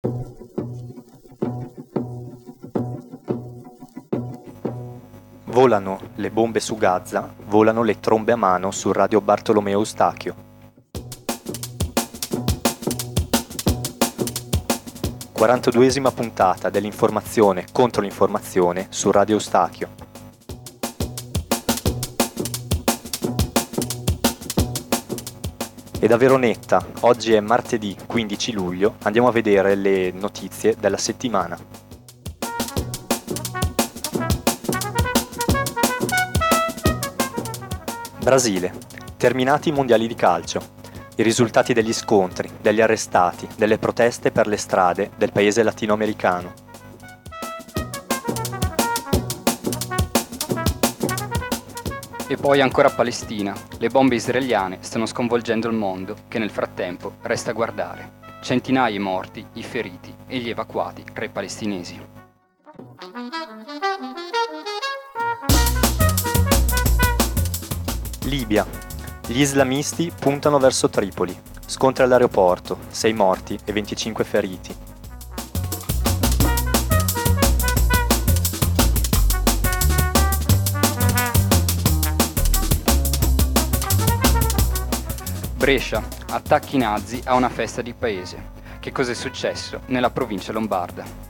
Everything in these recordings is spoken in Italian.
Volano le bombe su Gaza, volano le trombe a mano su Radio Bartolomeo Eustachio. 42esima puntata dell'informazione contro l'informazione su Radio Eustachio. E da Veronetta, oggi è martedì 15 luglio, andiamo a vedere le notizie della settimana. Brasile. Terminati i mondiali di calcio. I risultati degli scontri, degli arrestati, delle proteste per le strade del paese latinoamericano. E poi ancora Palestina. Le bombe israeliane stanno sconvolgendo il mondo, che nel frattempo resta a guardare. Centinaia i morti, i feriti e gli evacuati tra i palestinesi. Libia. Gli islamisti puntano verso Tripoli. Scontri all'aeroporto, 6 morti e 25 feriti. Brescia. Attacchi nazi a una festa di paese. Che cos'è successo nella provincia lombarda?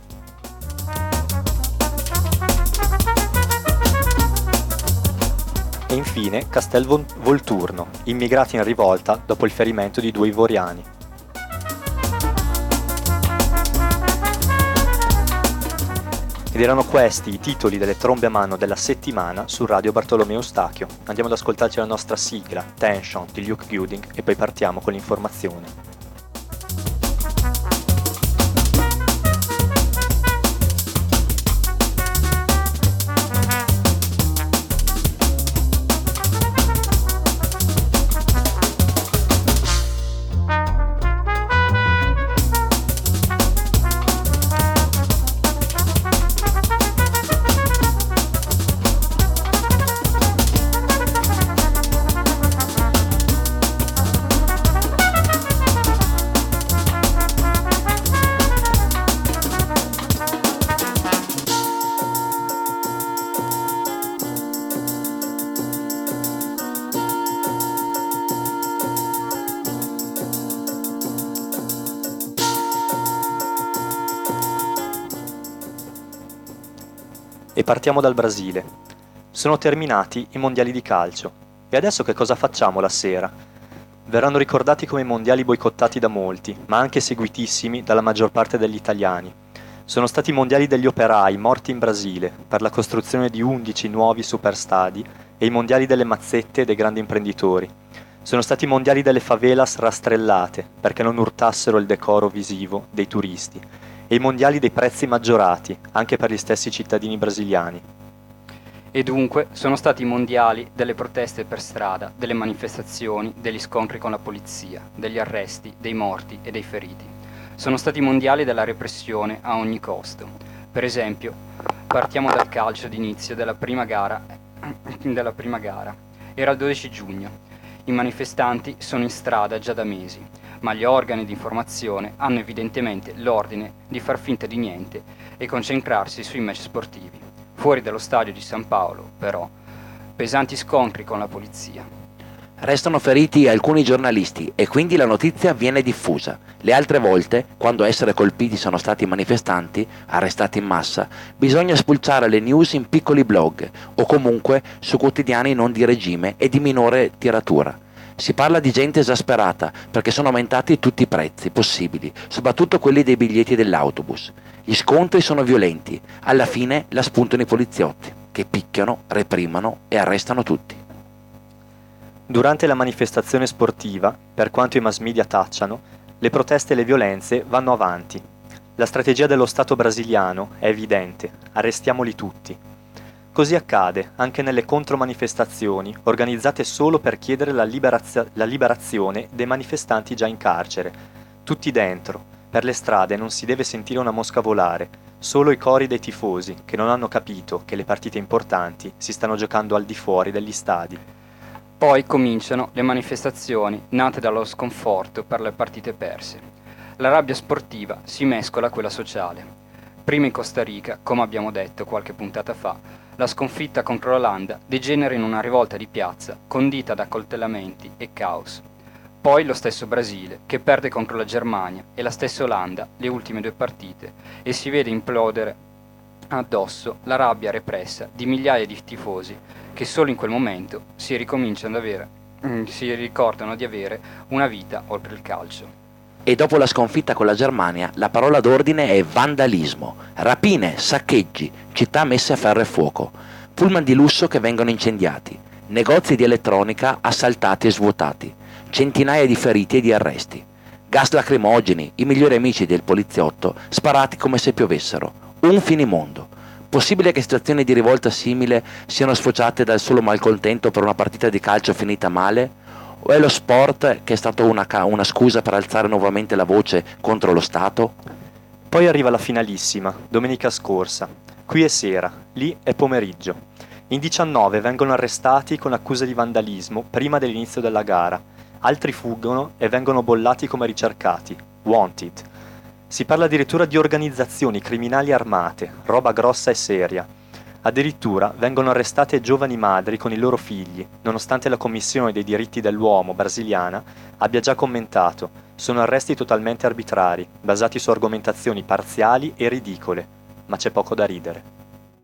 E infine Castel Volturno, immigrati in rivolta dopo il ferimento di 2 ivoriani. Ed erano questi i titoli delle trombe a mano della settimana su Radio Bartolomeo Eustachio. Andiamo ad ascoltarci la nostra sigla, Tension, di Luke Gooding, e poi partiamo con l'informazione. E partiamo dal Brasile. Sono terminati i mondiali di calcio. E adesso che cosa facciamo la sera? Verranno ricordati come mondiali boicottati da molti, ma anche seguitissimi dalla maggior parte degli italiani. Sono stati i mondiali degli operai morti in Brasile per la costruzione di 11 nuovi superstadi e i mondiali delle mazzette e dei grandi imprenditori. Sono stati i mondiali delle favelas rastrellate perché non urtassero il decoro visivo dei turisti. E i mondiali dei prezzi maggiorati, anche per gli stessi cittadini brasiliani. E dunque sono stati i mondiali delle proteste per strada, delle manifestazioni, degli scontri con la polizia, degli arresti, dei morti e dei feriti. Sono stati i mondiali della repressione a ogni costo. Per esempio, partiamo dal calcio d'inizio della prima gara. Era il 12 giugno. I manifestanti sono in strada già da mesi, ma gli organi di informazione hanno evidentemente l'ordine di far finta di niente e concentrarsi sui match sportivi. Fuori dallo stadio di San Paolo, però, pesanti scontri con la polizia. Restano feriti alcuni giornalisti e quindi la notizia viene diffusa. Le altre volte, quando a essere colpiti sono stati manifestanti, arrestati in massa, bisogna spulciare le news in piccoli blog o comunque su quotidiani non di regime e di minore tiratura. Si parla di gente esasperata perché sono aumentati tutti i prezzi possibili, soprattutto quelli dei biglietti dell'autobus. Gli scontri sono violenti, alla fine la spuntano i poliziotti, che picchiano, reprimono e arrestano tutti. Durante la manifestazione sportiva, per quanto i mass media tacciano, le proteste e le violenze vanno avanti. La strategia dello Stato brasiliano è evidente, arrestiamoli tutti. Così accade anche nelle contromanifestazioni organizzate solo per chiedere la liberazione dei manifestanti già in carcere. Tutti dentro, per le strade non si deve sentire una mosca volare, solo i cori dei tifosi che non hanno capito che le partite importanti si stanno giocando al di fuori degli stadi. Poi cominciano le manifestazioni nate dallo sconforto per le partite perse. La rabbia sportiva si mescola a quella sociale. Prima in Costa Rica, come abbiamo detto qualche puntata fa, la sconfitta contro l'Olanda degenera in una rivolta di piazza condita da accoltellamenti e caos. Poi lo stesso Brasile, che perde contro la Germania, e la stessa Olanda, le ultime 2 partite, e si vede implodere addosso la rabbia repressa di migliaia di tifosi che solo in quel momento si ricordano di avere una vita oltre il calcio. E dopo la sconfitta con la Germania, la parola d'ordine è vandalismo, rapine, saccheggi, città messe a ferro e fuoco, pullman di lusso che vengono incendiati, negozi di elettronica assaltati e svuotati, centinaia di feriti e di arresti, gas lacrimogeni, i migliori amici del poliziotto, sparati come se piovessero, un finimondo. Possibile che situazioni di rivolta simile siano sfociate dal solo malcontento per una partita di calcio finita male? O è lo sport che è stato una scusa per alzare nuovamente la voce contro lo Stato? Poi arriva la finalissima, domenica scorsa. Qui è sera, lì è pomeriggio. In 19 vengono arrestati con accuse di vandalismo prima dell'inizio della gara. Altri fuggono e vengono bollati come ricercati, wanted. Si parla addirittura di organizzazioni criminali armate, roba grossa e seria. Addirittura vengono arrestate giovani madri con i loro figli, nonostante la Commissione dei diritti dell'uomo brasiliana abbia già commentato: sono arresti totalmente arbitrari, basati su argomentazioni parziali e ridicole, ma c'è poco da ridere.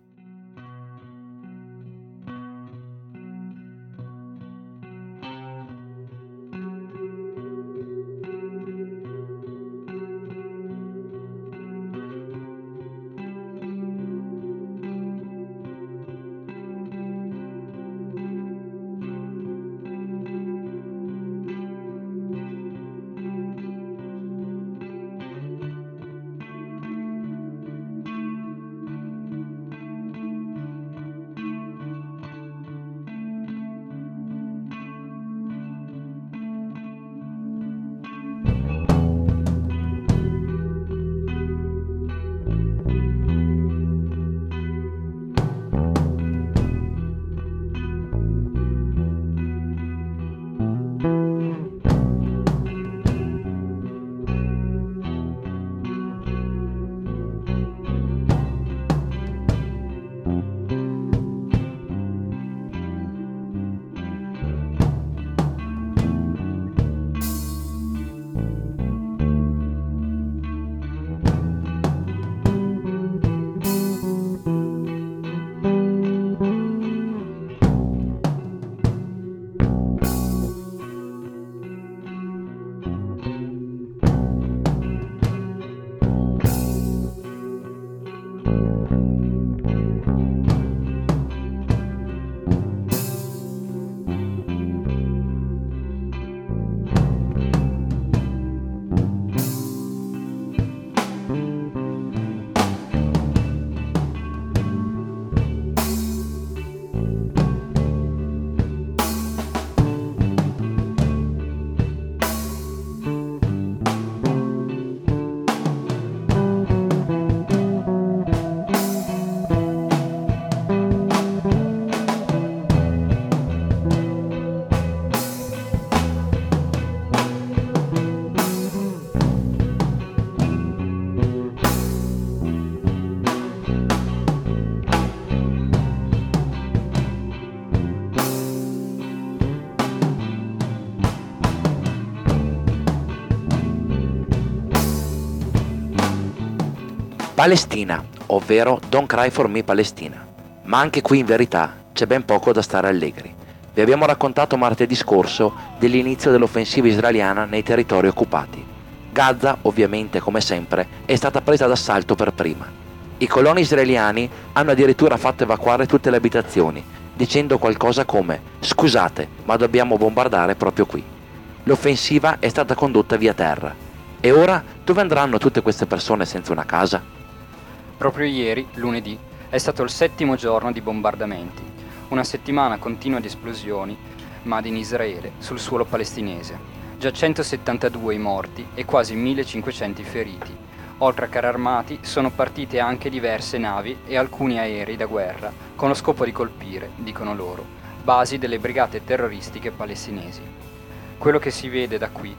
Palestina, ovvero Don't Cry for Me Palestina. Ma anche qui in verità c'è ben poco da stare allegri. Vi abbiamo raccontato martedì scorso dell'inizio dell'offensiva israeliana nei territori occupati. Gaza, ovviamente, come sempre, è stata presa d'assalto per prima. I coloni israeliani hanno addirittura fatto evacuare tutte le abitazioni, dicendo qualcosa come «Scusate, ma dobbiamo bombardare proprio qui». L'offensiva è stata condotta via terra. E ora dove andranno tutte queste persone senza una casa? Proprio ieri, lunedì, è stato il 7° giorno di bombardamenti, una settimana continua di esplosioni, Made in Israele, sul suolo palestinese. Già 172 i morti e quasi 1500 i feriti. Oltre a carri armati sono partite anche diverse navi e alcuni aerei da guerra, con lo scopo di colpire, dicono loro, basi delle brigate terroristiche palestinesi. Quello che si vede da qui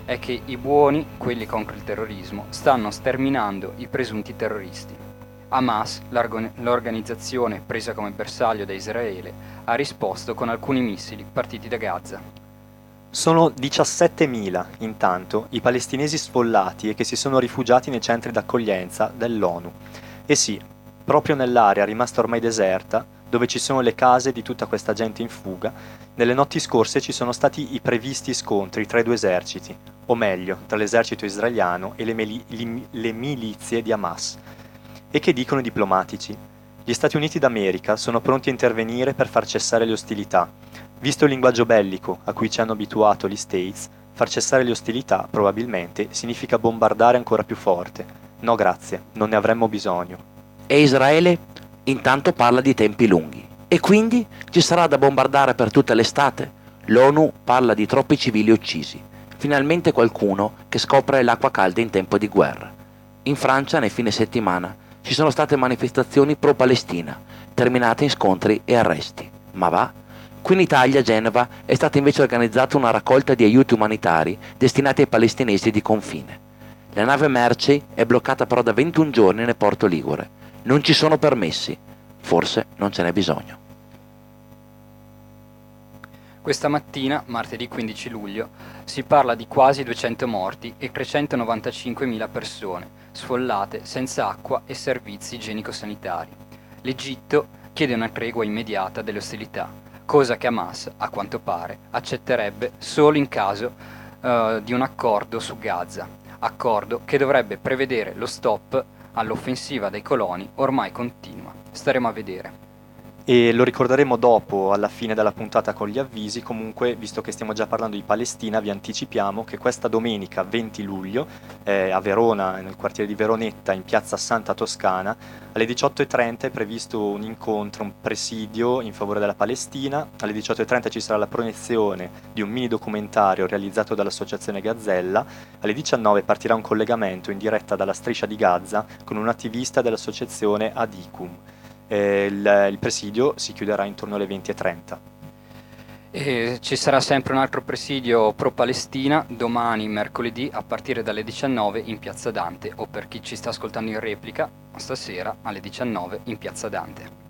è che i buoni, quelli contro il terrorismo, stanno sterminando i presunti terroristi. Hamas, l'organizzazione presa come bersaglio da Israele, ha risposto con alcuni missili partiti da Gaza. Sono 17.000, intanto, i palestinesi sfollati e che si sono rifugiati nei centri d'accoglienza dell'ONU. E sì, proprio nell'area rimasta ormai deserta, dove ci sono le case di tutta questa gente in fuga, nelle notti scorse ci sono stati i previsti scontri tra i due eserciti, o meglio, tra l'esercito israeliano e le milizie di Hamas. E che dicono i diplomatici? Gli Stati Uniti d'America sono pronti a intervenire per far cessare le ostilità. Visto il linguaggio bellico a cui ci hanno abituato gli States, far cessare le ostilità, probabilmente, significa bombardare ancora più forte. No grazie, non ne avremmo bisogno. E Israele intanto parla di tempi lunghi. E quindi ci sarà da bombardare per tutta l'estate? L'ONU parla di troppi civili uccisi. Finalmente qualcuno che scopre l'acqua calda in tempo di guerra. In Francia, nel fine settimana, ci sono state manifestazioni pro-Palestina, terminate in scontri e arresti. Ma va? Qui in Italia, a Genova, è stata invece organizzata una raccolta di aiuti umanitari destinati ai palestinesi di confine. La nave merci è bloccata però da 21 giorni nel porto ligure. Non ci sono permessi. Forse non ce n'è bisogno. Questa mattina, martedì 15 luglio, si parla di quasi 200 morti e 395.000 persone, sfollate, senza acqua e servizi igienico-sanitari. L'Egitto chiede una tregua immediata delle ostilità, cosa che Hamas, a quanto pare, accetterebbe solo in caso di un accordo su Gaza, accordo che dovrebbe prevedere lo stop all'offensiva dei coloni ormai continua. Staremo a vedere. E lo ricorderemo dopo, alla fine della puntata con gli avvisi. Comunque, visto che stiamo già parlando di Palestina, vi anticipiamo che questa domenica 20 luglio a Verona, nel quartiere di Veronetta, in piazza Santa Toscana, alle 18:30 è previsto un incontro, un presidio in favore della Palestina. Alle 18:30 ci sarà la proiezione di un mini documentario realizzato dall'associazione Gazzella. Alle 19 partirà un collegamento in diretta dalla striscia di Gaza con un attivista dell'associazione Adicum. Il presidio si chiuderà intorno alle 20:30. E ci sarà sempre un altro presidio pro-Palestina domani, mercoledì, a partire dalle 19 in Piazza Dante, o per chi ci sta ascoltando in replica, stasera alle 19 in Piazza Dante.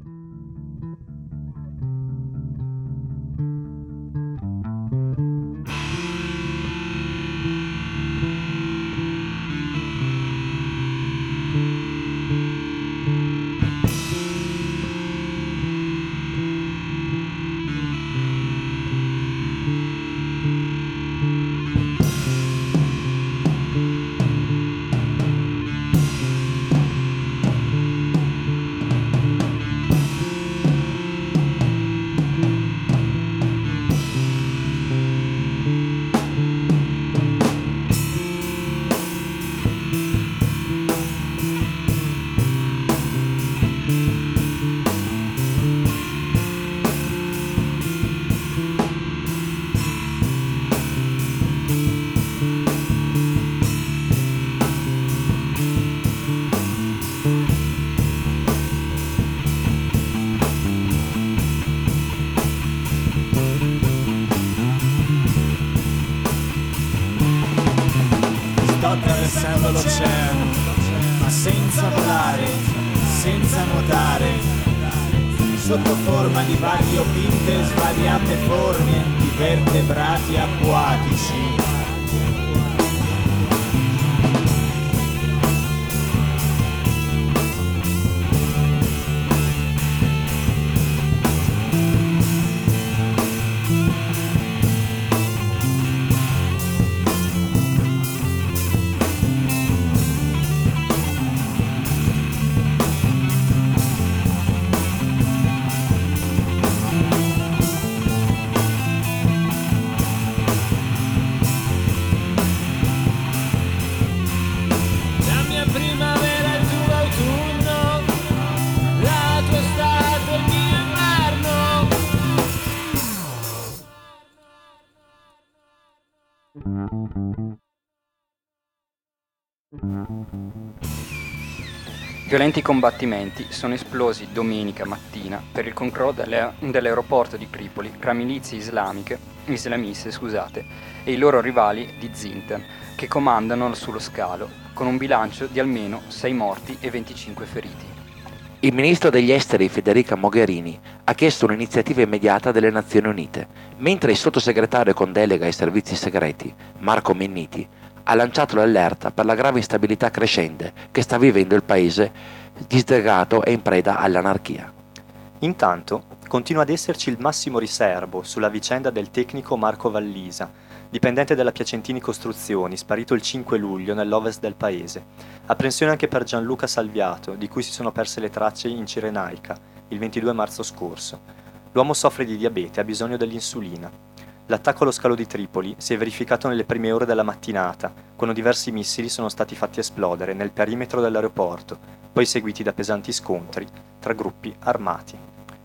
Attraversando l'oceano, ma senza volare, senza nuotare, sotto forma di variopinte e svariate forme di vertebrati acquatici. Violenti combattimenti sono esplosi domenica mattina per il controllo dell'aeroporto di Tripoli tra milizie islamiche e i loro rivali di Zintan, che comandano sullo scalo, con un bilancio di almeno 6 morti e 25 feriti. Il ministro degli esteri Federica Mogherini ha chiesto un'iniziativa immediata delle Nazioni Unite, mentre il sottosegretario con delega ai servizi segreti, Marco Minniti, ha lanciato l'allerta per la grave instabilità crescente che sta vivendo il paese disgregato e in preda all'anarchia. Intanto, continua ad esserci il massimo riserbo sulla vicenda del tecnico Marco Vallisa, dipendente della Piacentini Costruzioni, sparito il 5 luglio nell'ovest del paese. Apprensione anche per Gianluca Salviato, di cui si sono perse le tracce in Cirenaica, il 22 marzo scorso. L'uomo soffre di diabete e ha bisogno dell'insulina. L'attacco allo scalo di Tripoli si è verificato nelle prime ore della mattinata, quando diversi missili sono stati fatti esplodere nel perimetro dell'aeroporto, poi seguiti da pesanti scontri tra gruppi armati.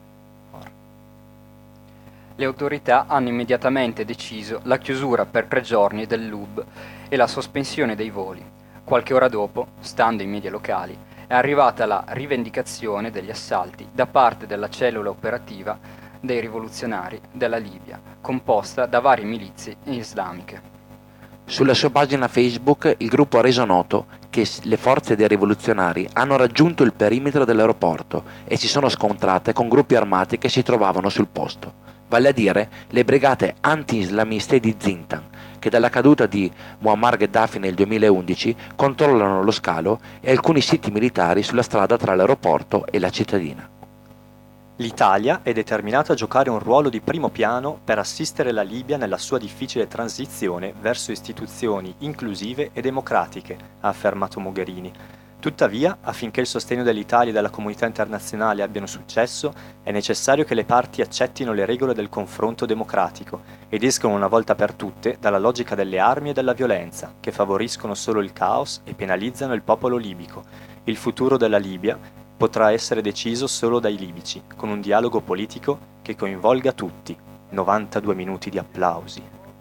Le autorità hanno immediatamente deciso la chiusura per 3 giorni dell'hub e la sospensione dei voli. Qualche ora dopo, stando ai media locali, è arrivata la rivendicazione degli assalti da parte della cellula operativa dei rivoluzionari della Libia, composta da varie milizie islamiche. Sulla sua pagina Facebook il gruppo ha reso noto che le forze dei rivoluzionari hanno raggiunto il perimetro dell'aeroporto e si sono scontrate con gruppi armati che si trovavano sul posto, vale a dire le brigate anti-islamiste di Zintan, che dalla caduta di Muammar Gheddafi nel 2011 controllano lo scalo e alcuni siti militari sulla strada tra l'aeroporto e la cittadina. L'Italia è determinata a giocare un ruolo di primo piano per assistere la Libia nella sua difficile transizione verso istituzioni inclusive e democratiche, ha affermato Mogherini. Tuttavia, affinché il sostegno dell'Italia e della comunità internazionale abbiano successo, è necessario che le parti accettino le regole del confronto democratico ed escano una volta per tutte dalla logica delle armi e della violenza, che favoriscono solo il caos e penalizzano il popolo libico. Il futuro della Libia potrà essere deciso solo dai libici, con un dialogo politico che coinvolga tutti. 92 minuti di applausi.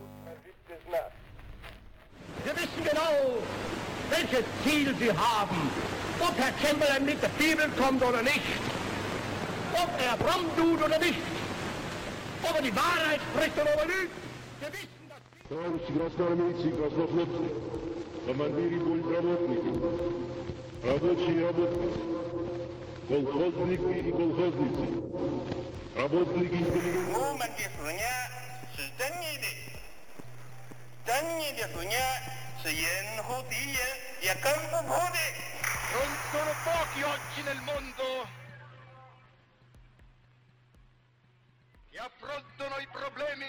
Welches Ziel Sie haben, ob Herr Chamberlain mit der Bibel kommt oder nicht, ob fromm tut oder nicht, ob die Wahrheit spricht oder lügt. Wir wissen, dass Товарищи красноармейцы и краснофлотцы, командиры политработники, рабочие и работники, колхозники и колхозницы, работники интеллигенции. 我们的思念是正义的，正义的思念是任何敌人也攻不破的。 Non sono pochi oggi nel mondo che affrontano i problemi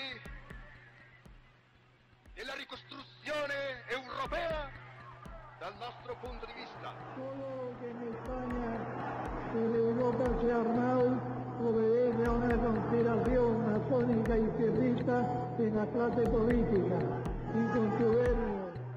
della ricostruzione europea dal nostro punto di vista. Solo que en España el Europa se ha armado obedece a una conspiración masónica y izquierdista en la clase política y con su gobierno.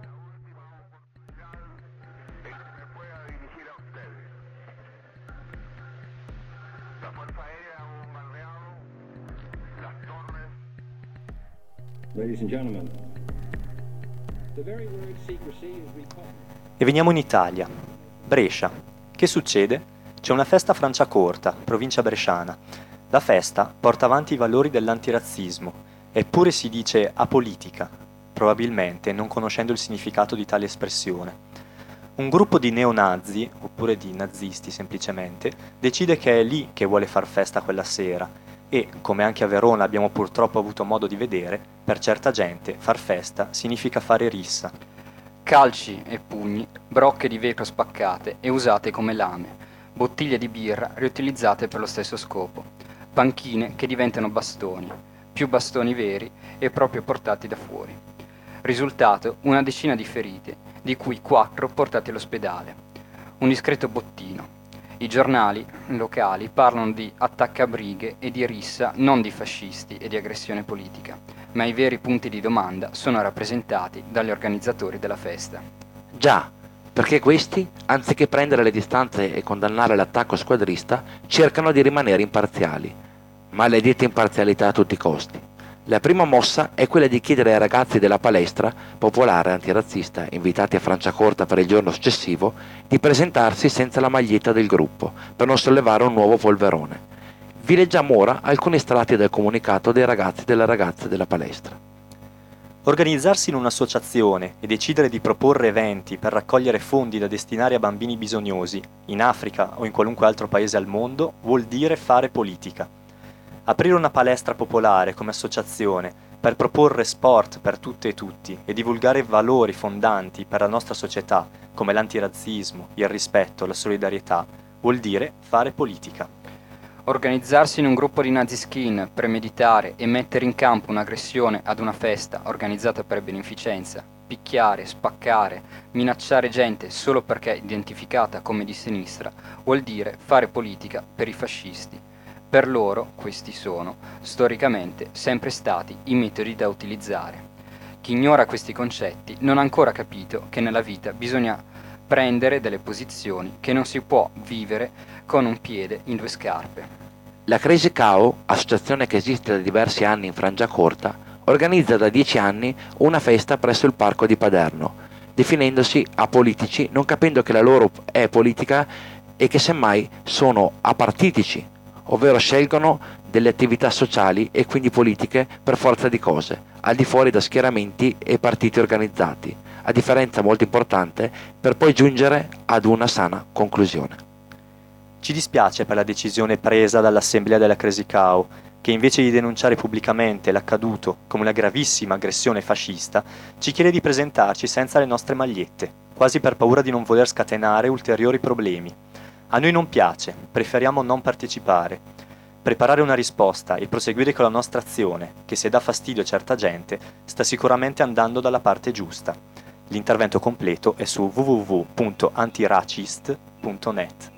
Ladies and gentlemen, the very word secrecy is repugnant. E veniamo in Italia. Brescia. Che succede? C'è una festa a Franciacorta, provincia bresciana. La festa porta avanti i valori dell'antirazzismo, eppure si dice apolitica, probabilmente non conoscendo il significato di tale espressione. Un gruppo di neonazi, oppure di nazisti semplicemente, decide che è lì che vuole far festa quella sera e, come anche a Verona abbiamo purtroppo avuto modo di vedere, per certa gente far festa significa fare rissa. Calci e pugni, brocche di vetro spaccate e usate come lame, bottiglie di birra riutilizzate per lo stesso scopo, panchine che diventano bastoni, più bastoni veri e proprio portati da fuori. Risultato, una decina di feriti, di cui 4 portati all'ospedale. Un discreto bottino. I giornali locali parlano di attaccabrighe e di rissa, non di fascisti e di aggressione politica, ma i veri punti di domanda sono rappresentati dagli organizzatori della festa. Già, perché questi, anziché prendere le distanze e condannare l'attacco squadrista, cercano di rimanere imparziali. Maledetta imparzialità a tutti i costi. La prima mossa è quella di chiedere ai ragazzi della palestra popolare antirazzista, invitati a Franciacorta per il giorno successivo, di presentarsi senza la maglietta del gruppo, per non sollevare un nuovo polverone. Vi leggiamo ora alcuni estratti del comunicato dei ragazzi e delle ragazze della palestra. Organizzarsi in un'associazione e decidere di proporre eventi per raccogliere fondi da destinare a bambini bisognosi, in Africa o in qualunque altro paese al mondo, vuol dire fare politica. Aprire una palestra popolare come associazione per proporre sport per tutte e tutti e divulgare valori fondanti per la nostra società, come l'antirazzismo, il rispetto, la solidarietà, vuol dire fare politica. Organizzarsi in un gruppo di naziskin, premeditare e mettere in campo un'aggressione ad una festa organizzata per beneficenza, picchiare, spaccare, minacciare gente solo perché identificata come di sinistra, vuol dire fare politica per i fascisti. Per loro, questi sono, storicamente, sempre stati i metodi da utilizzare. Chi ignora questi concetti non ha ancora capito che nella vita bisogna prendere delle posizioni che non si può vivere con un piede in due scarpe. La Crazy Cow, associazione che esiste da diversi anni in Frangiacorta, organizza da 10 anni una festa presso il parco di Paderno, definendosi apolitici, non capendo che la loro è politica e che semmai sono apartitici, ovvero scelgono delle attività sociali e quindi politiche per forza di cose, al di fuori da schieramenti e partiti organizzati, a differenza molto importante per poi giungere ad una sana conclusione. Ci dispiace per la decisione presa dall'assemblea della Crazy Cow, che invece di denunciare pubblicamente l'accaduto come una gravissima aggressione fascista, ci chiede di presentarci senza le nostre magliette, quasi per paura di non voler scatenare ulteriori problemi. A noi non piace, preferiamo non partecipare. Preparare una risposta e proseguire con la nostra azione, che se dà fastidio a certa gente, sta sicuramente andando dalla parte giusta. L'intervento completo è su www.antiracist.net.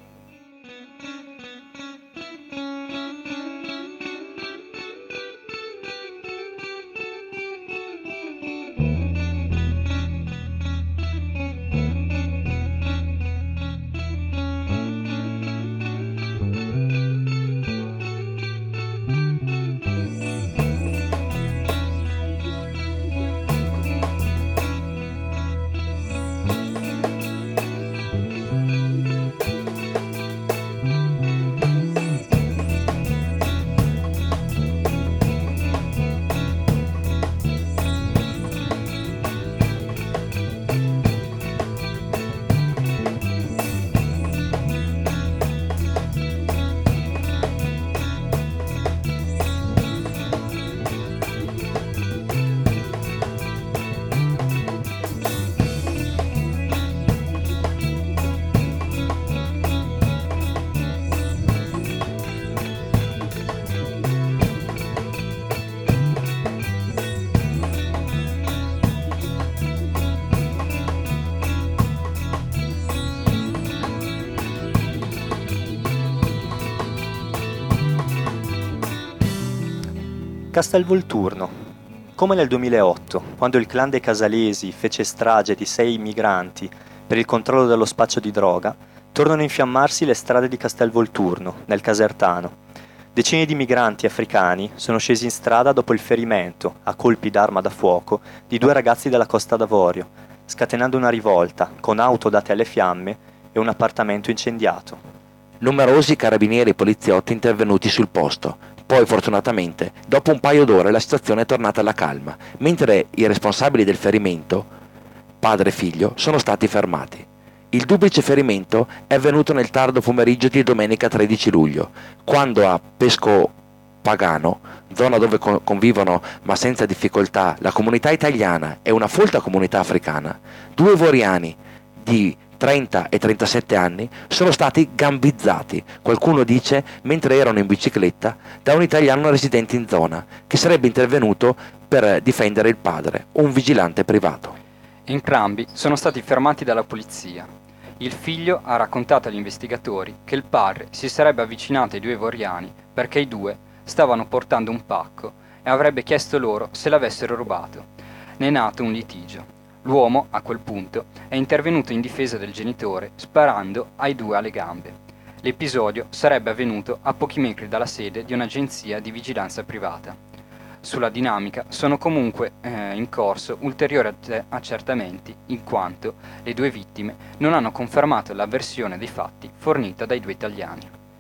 Castelvolturno. Come nel 2008, quando il clan dei Casalesi fece strage di 6 migranti per il controllo dello spaccio di droga, tornano a infiammarsi le strade di Castelvolturno, nel Casertano. Decine di migranti africani sono scesi in strada dopo il ferimento, a colpi d'arma da fuoco, di 2 ragazzi della Costa d'Avorio, scatenando una rivolta, con auto date alle fiamme e un appartamento incendiato. Numerosi carabinieri e poliziotti intervenuti sul posto. Poi, fortunatamente, dopo un paio d'ore la situazione è tornata alla calma, mentre i responsabili del ferimento, padre e figlio, sono stati fermati. Il duplice ferimento è avvenuto nel tardo pomeriggio di domenica 13 luglio, quando a Pesco Pagano, zona dove convivono ma senza difficoltà la comunità italiana e una folta comunità africana, 2 ivoriani di 30 e 37 anni sono stati gambizzati, qualcuno dice mentre erano in bicicletta, da un italiano residente in zona, che sarebbe intervenuto per difendere il padre, un vigilante privato. Entrambi sono stati fermati dalla polizia. Il figlio ha raccontato agli investigatori che il padre si sarebbe avvicinato ai 2 ivoriani perché i 2 stavano portando un pacco e avrebbe chiesto loro se l'avessero rubato. Ne è nato un litigio. L'uomo, a quel punto, è intervenuto in difesa del genitore sparando ai 2 alle gambe. L'episodio sarebbe avvenuto a pochi metri dalla sede di un'agenzia di vigilanza privata. Sulla dinamica sono comunque in corso ulteriori accertamenti, in quanto le 2 vittime non hanno confermato la versione dei fatti fornita dai 2 italiani.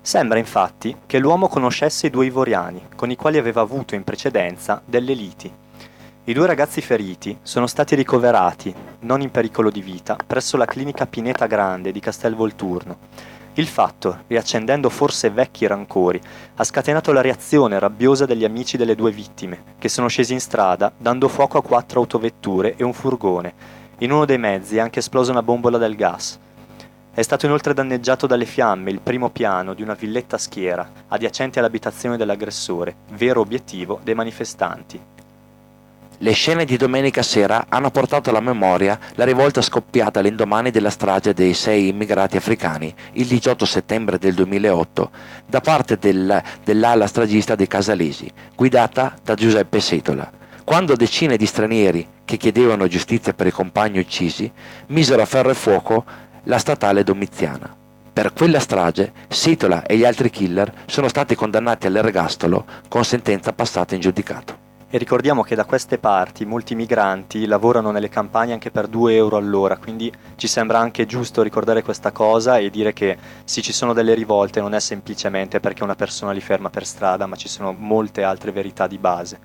Sembra infatti che l'uomo conoscesse i due ivoriani, con i quali aveva avuto in precedenza delle liti. I due ragazzi feriti sono stati ricoverati, non in pericolo di vita, presso la clinica Pineta Grande di Castelvolturno. Il fatto, riaccendendo forse vecchi rancori, ha scatenato la reazione rabbiosa degli amici delle due vittime, che sono scesi in strada dando fuoco a 4 autovetture e un furgone. In uno dei mezzi è anche esplosa una bombola del gas. È stato inoltre danneggiato dalle fiamme il primo piano di una villetta a schiera, adiacente all'abitazione dell'aggressore, vero obiettivo dei manifestanti. Le scene di domenica sera hanno portato alla memoria la rivolta scoppiata all'indomani della strage dei 6 immigrati africani il 18 settembre del 2008 da parte dell'ala stragista dei Casalesi, guidata da Giuseppe Setola, quando decine di stranieri che chiedevano giustizia per i compagni uccisi misero a ferro e fuoco la statale Domiziana. Per quella strage Setola e gli altri killer sono stati condannati all'ergastolo con sentenza passata in giudicato. E ricordiamo che da queste parti molti migranti lavorano nelle campagne anche per 2 euro all'ora, quindi ci sembra anche giusto ricordare questa cosa e dire che se ci sono delle rivolte non è semplicemente perché una persona li ferma per strada, ma ci sono molte altre verità di base.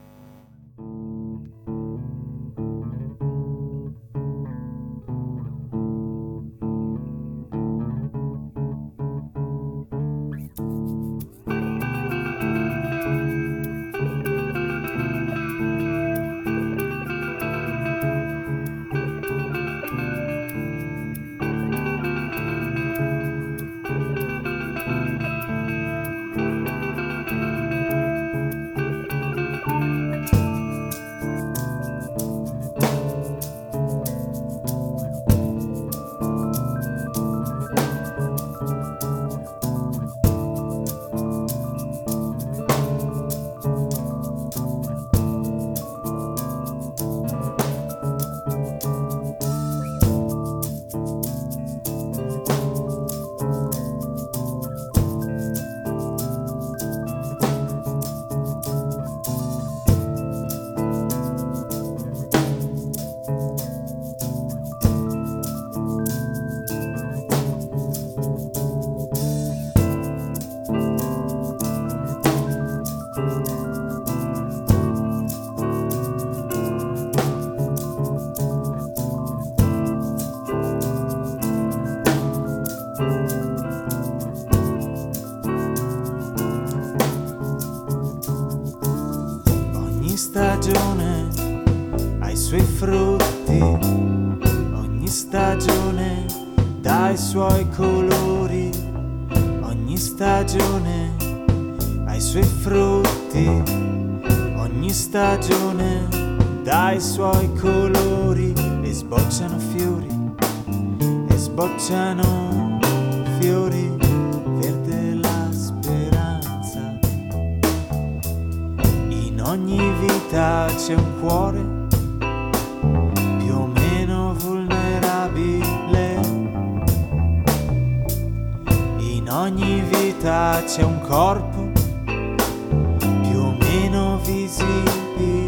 Stagione ha i suoi frutti, ogni stagione dà i suoi colori, ogni stagione ha i suoi frutti, ogni stagione dà i suoi colori e sbocciano fiori, e sbocciano fiori. Ogni vita c'è un cuore più o meno vulnerabile. In ogni vita c'è un corpo più o meno visibile.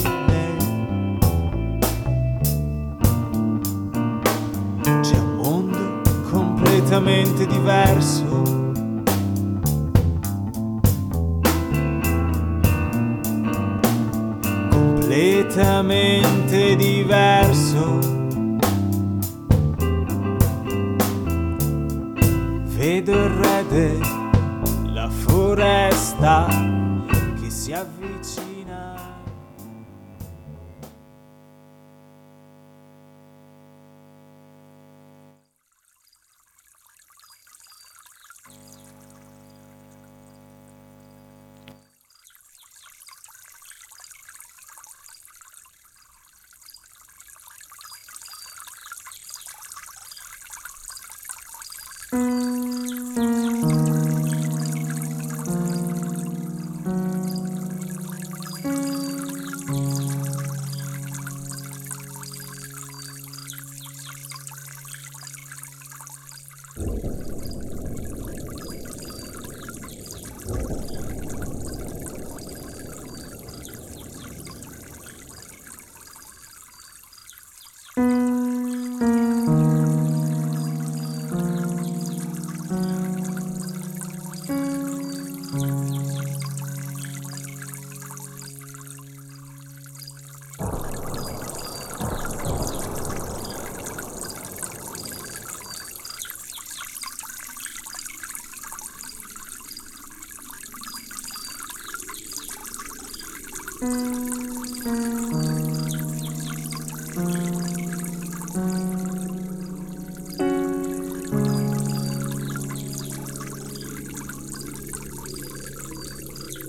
C'è un mondo completamente diverso. Completamente diverso. Vedo il re della foresta che si avvicina.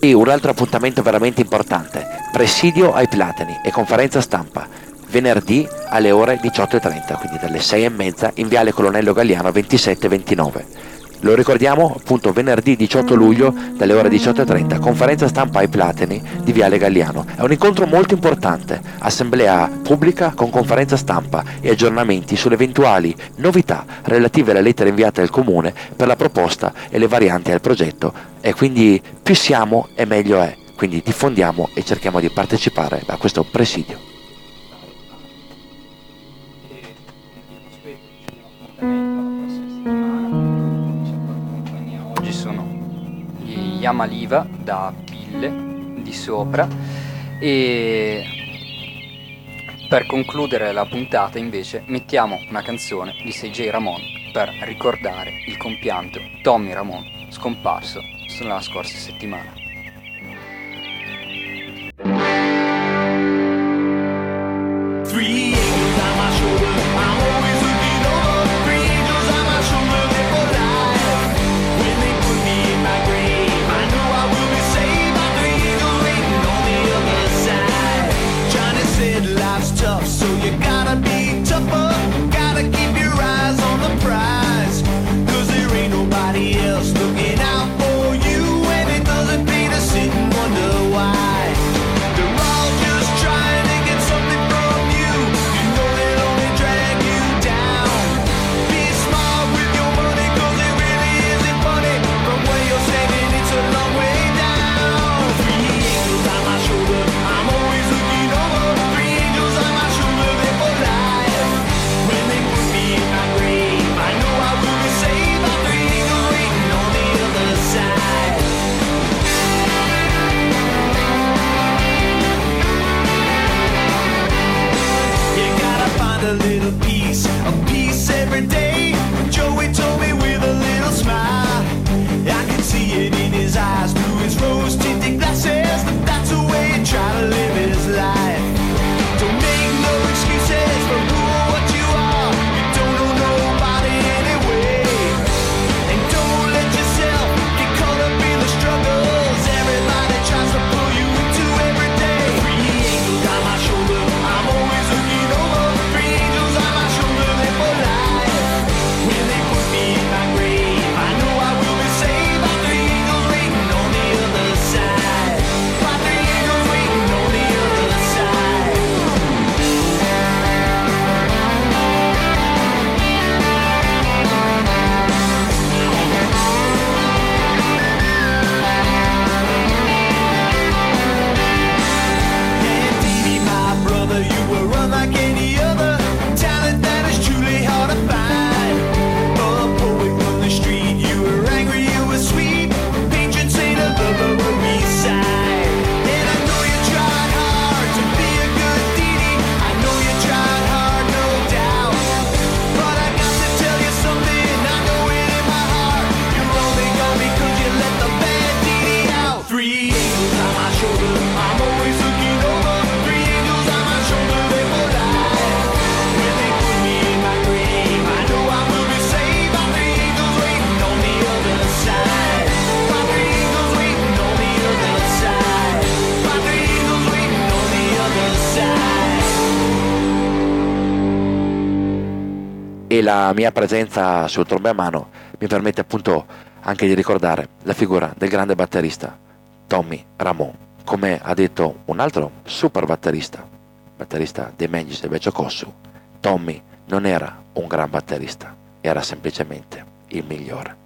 E un altro appuntamento veramente importante, presidio ai Platani e conferenza stampa, venerdì alle ore 18:30, quindi dalle 6:30 in Viale Colonnello Galliano 27-29. Lo ricordiamo, appunto, venerdì 18 luglio dalle ore 18:30, conferenza stampa ai Platani di Viale Galliano. È un incontro molto importante, assemblea pubblica con conferenza stampa e aggiornamenti sulle eventuali novità relative alle lettere inviate al Comune per la proposta e le varianti al progetto, e quindi più siamo e meglio è. Quindi diffondiamo e cerchiamo di partecipare a questo presidio. Oggi sono gli Yamaliva da Pille di Sopra, e per concludere la puntata invece mettiamo una canzone di CJ Ramon per ricordare il compianto Tommy Ramon, scomparso la scorsa settimana. E la mia presenza sul trombe a mano mi permette appunto anche di ricordare la figura del grande batterista Tommy Ramon. Come ha detto un altro super batterista dei Magis e Vecchio Cossu, Tommy non era un gran batterista, era semplicemente il migliore.